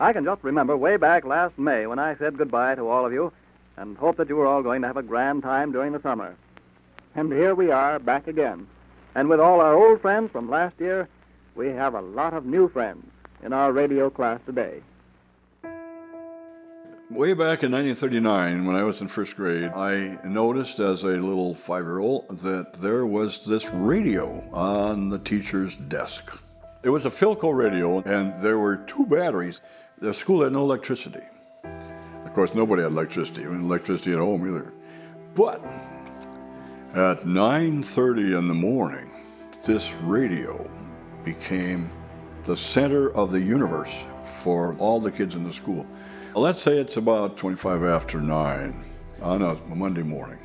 I can just remember way back last May when I said goodbye to all of you and hoped that you were all going to have a grand time during the summer. And here we are, back again. And with all our old friends from last year, we have a lot of new friends in our radio class today. Way back in 1939, when I was in first grade, I noticed as a little 5-year-old that there was this radio on the teacher's desk. It was a Philco radio, and there were 2 batteries. The school had no electricity. Of course, nobody had electricity. We had electricity at home either. But at 9:30 in the morning, this radio became the center of the universe for all the kids in the school. Let's say it's about 25 after 9 on a Monday morning.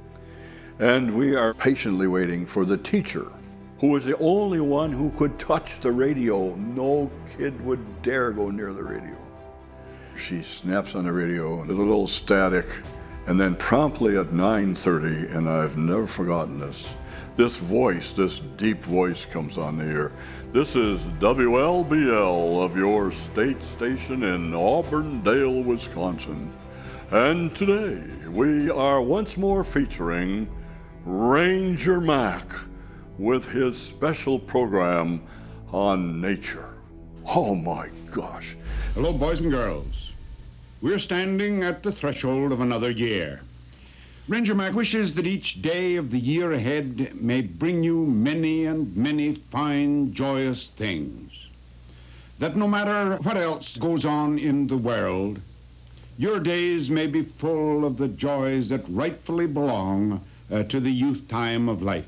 And we are patiently waiting for the teacher, who was the only one who could touch the radio. No kid would dare go near the radio. She snaps on the radio, there's a little static, and then promptly at 9:30, and I've never forgotten this voice, this deep voice comes on the air. This is WLBL of your state station in Auburndale, Wisconsin. And today we are once more featuring Ranger Mac with his special program on nature. Oh my gosh. Hello, boys and girls. We're standing at the threshold of another year. Ranger Mac wishes that each day of the year ahead may bring you many and many fine, joyous things. That no matter what else goes on in the world, your days may be full of the joys that rightfully belong to the youth time of life.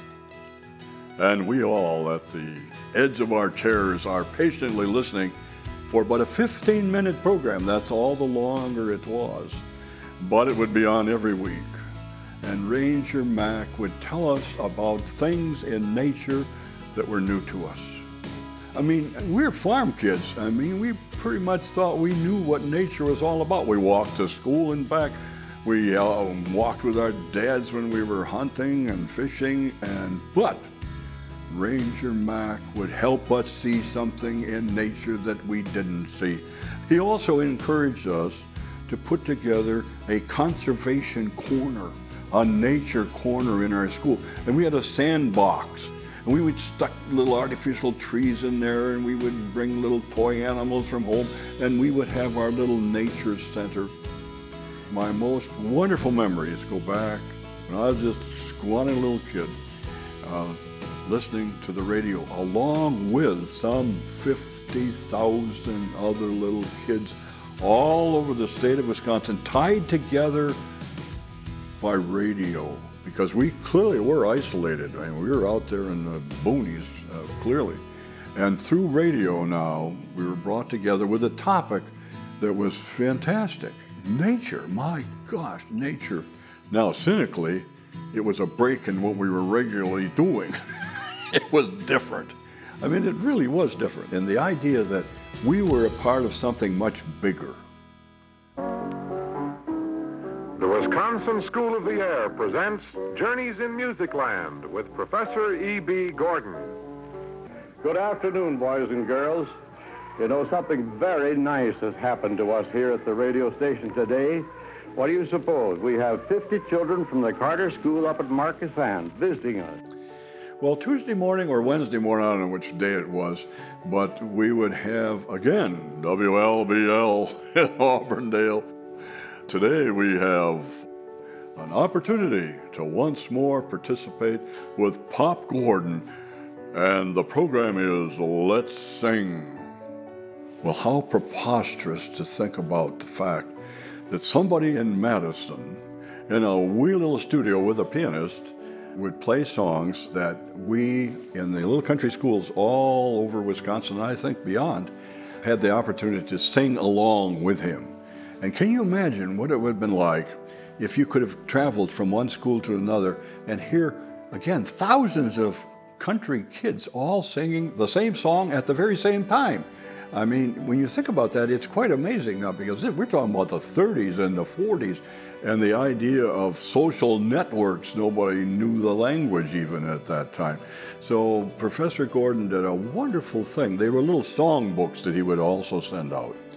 And we all at the edge of our chairs are patiently listening for but a 15-minute program. That's all the longer it was. But it would be on every week. And Ranger Mac would tell us about things in nature that were new to us. I mean, we're farm kids. I mean, we pretty much thought we knew what nature was all about. We walked to school and back. We walked with our dads when we were hunting and fishing. But Ranger Mac would help us see something in nature that we didn't see. He also encouraged us to put together a conservation corner, a nature corner in our school. And we had a sandbox, and we would stuck little artificial trees in there, and we would bring little toy animals from home, and we would have our little nature center. My most wonderful memories go back when I was just a scrawny little kid, listening to the radio, along with some 50,000 other little kids all over the state of Wisconsin, tied together by radio, because we clearly were isolated. I mean, we were out there in the boonies, clearly. And through radio now, we were brought together with a topic that was fantastic. Nature, my gosh, nature. Now, cynically, it was a break in what we were regularly doing. It was different. I mean, it really was different. And the idea that we were a part of something much bigger. The Wisconsin School of the Air presents Journeys in Music Land with Professor E.B. Gordon. Good afternoon, boys and girls. You know, something very nice has happened to us here at the radio station today. What do you suppose? We have 50 children from the Carter School up at Marcus Sand visiting us. Well, Tuesday morning or Wednesday morning, I don't know which day it was, but we would have, again, WLBL in Auburndale. Today we have an opportunity to once more participate with Pop Gordon, and the program is Let's Sing. Well, how preposterous to think about the fact that somebody in Madison, in a wee little studio with a pianist, would play songs that we in the little country schools all over Wisconsin, and I think beyond, had the opportunity to sing along with him. And can you imagine what it would have been like if you could have traveled from one school to another and hear, again, thousands of country kids all singing the same song at the very same time? I mean, when you think about that, it's quite amazing now, because we're talking about the 30s and the 40s, and the idea of social networks. Nobody knew the language even at that time. So Professor Gordon did a wonderful thing. They were little song books that he would also send out.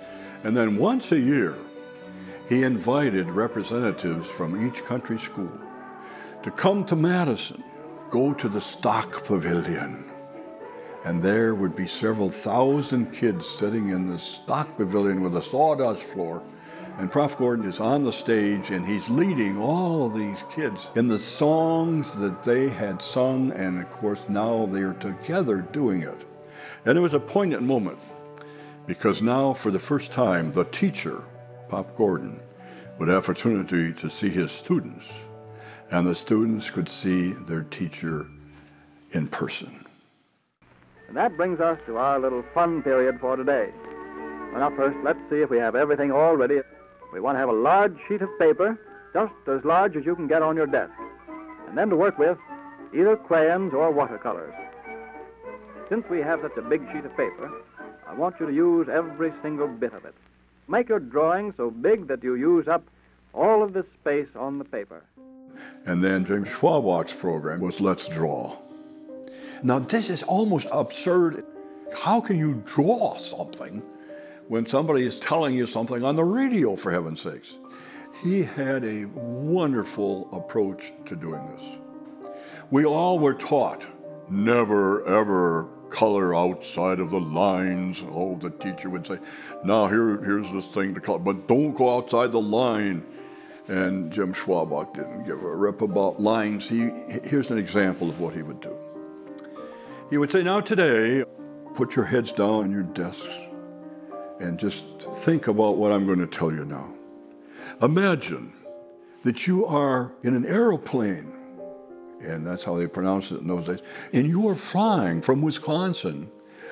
And then once a year, he invited representatives from each country school to come to Madison, go to the Stock Pavilion. And there would be several thousand kids sitting in the Stock Pavilion with a sawdust floor. And Prof. Gordon is on the stage, and he's leading all of these kids in the songs that they had sung, and of course now they are together doing it. And it was a poignant moment, because now for the first time, the teacher, Pop Gordon, would have opportunity to see his students, and the students could see their teacher in person. And that brings us to our little fun period for today. Well, now first, let's see if we have everything all ready. We want to have a large sheet of paper, just as large as you can get on your desk. And then to work with, either crayons or watercolors. Since we have such a big sheet of paper, I want you to use every single bit of it. Make your drawing so big that you use up all of the space on the paper. And then James Schwabach's program was Let's Draw. Now this is almost absurd. How can you draw something when somebody is telling you something on the radio, for heaven's sakes? He had a wonderful approach to doing this. We all were taught, never ever color outside of the lines. Oh, the teacher would say, now here's this thing to color, but don't go outside the line. And Jim Schwabach didn't give a rip about lines. Here's an example of what he would do. He would say, now today, put your heads down on your desks and just think about what I'm going to tell you now. Imagine that you are in an aeroplane, and that's how they pronounced it in those days, and you are flying from Wisconsin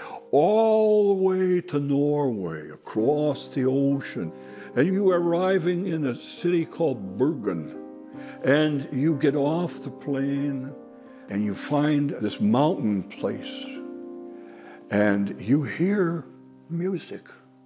all the way to Norway, across the ocean, and you are arriving in a city called Bergen, and you get off the plane, and you find this mountain place, and you hear music.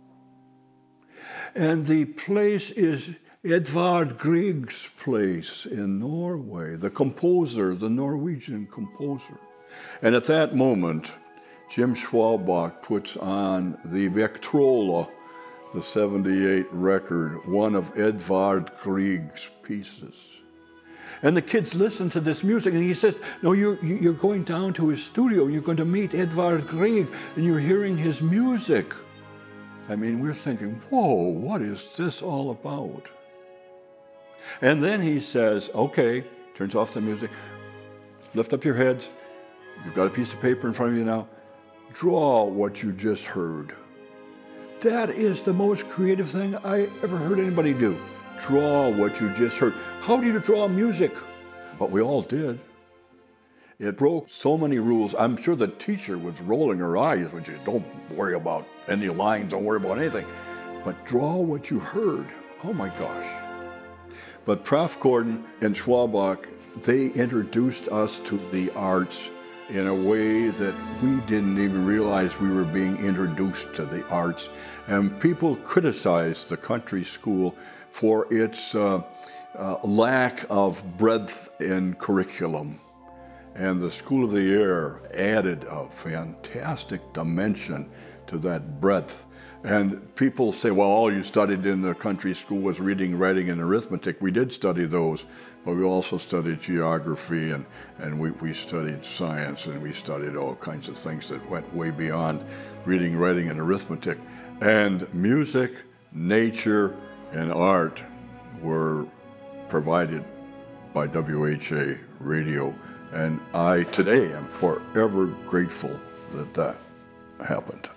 And the place is Edvard Grieg's place in Norway, the composer, the Norwegian composer. And at that moment, Jim Schwabach puts on the Vectrola, the 78 record, one of Edvard Grieg's pieces. And the kids listen to this music, and he says, no, you're going down to his studio, and you're going to meet Edvard Grieg, and you're hearing his music. I mean, we're thinking, whoa, what is this all about? And then he says, okay, turns off the music, lift up your heads, you've got a piece of paper in front of you now, draw what you just heard. That is the most creative thing I ever heard anybody do. Draw what you just heard. How do you draw music? But we all did. It broke so many rules. I'm sure the teacher was rolling her eyes when you don't worry about any lines, don't worry about anything. But draw what you heard. Oh my gosh. But Prof. Gordon and Schwabach, they introduced us to the arts in a way that we didn't even realize we were being introduced to the arts. And people criticized the country school for its lack of breadth in curriculum. And the School of the Air added a fantastic dimension to that breadth. And people say, well, all you studied in the country school was reading, writing, and arithmetic. We did study those, but we also studied geography, and we studied science, and we studied all kinds of things that went way beyond reading, writing, and arithmetic. And music, nature, and art were provided by WHA Radio. And I today am forever grateful that that happened.